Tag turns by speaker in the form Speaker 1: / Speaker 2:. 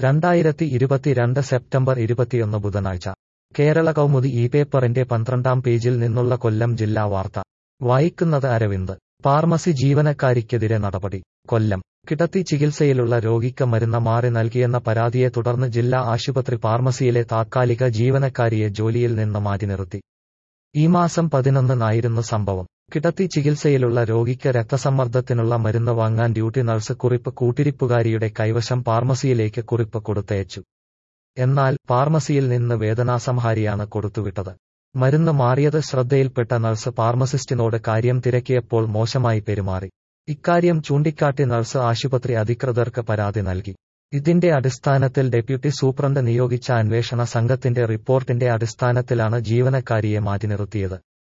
Speaker 1: 2022 September 21 ബുധനാഴ്ച കേരള കൗമുദി ഈ പേപ്പറിന്റെ 12-ാം പേജിൽ നിന്നുള്ള കൊല്ലം ജില്ലാ വാർത്ത വായിക്കുന്നത് അരവിന്ദ്. ഫാർമസി ജീവനക്കാരിക്കെതിരെ നടപടി. കൊല്ലം. കിടത്തി ചികിത്സയിലുള്ള രോഗിക്ക് മരുന്ന് മാറി നൽകിയെന്ന പരാതിയെ തുടർന്ന് ജില്ലാ ആശുപത്രി ഫാർമസിയിലെ താത്കാലിക ജീവനക്കാരിയെ ജോലിയിൽ നിന്ന് മാറ്റി നിർത്തി. ഈ മാസം 11-നായിരുന്നു സംഭവം. കിടത്തി ചികിത്സയിലുള്ള രോഗിക്ക് രക്തസമ്മർദ്ദത്തിനുള്ള മരുന്ന് വാങ്ങാൻ ഡ്യൂട്ടി നഴ്സ് കുറിപ്പ് കൂട്ടിരിപ്പുകാരിയുടെ കൈവശം ഫാർമസിയിലേക്ക് കുറിപ്പ് കൊടുത്തയച്ചു. എന്നാൽ ഫാർമസിയിൽ നിന്ന് വേദനാസംഹാരിയാണ് കൊടുത്തുവിട്ടത്. മരുന്ന് മാറിയത് ശ്രദ്ധയിൽപ്പെട്ട നഴ്സ് ഫാർമസിസ്റ്റിനോട് കാര്യം തിരക്കിയപ്പോൾ മോശമായി പെരുമാറി. ഇക്കാര്യം ചൂണ്ടിക്കാട്ടി നഴ്സ് ആശുപത്രി അധികൃതർക്ക് പരാതി നൽകി. ഇതിന്റെ അടിസ്ഥാനത്തിൽ ഡെപ്യൂട്ടി സൂപ്രണ്ട് നിയോഗിച്ച അന്വേഷണ സംഘത്തിന്റെ റിപ്പോർട്ടിന്റെ അടിസ്ഥാനത്തിലാണ് ജീവനക്കാരിയെ മാറ്റി നിർത്തിയത്.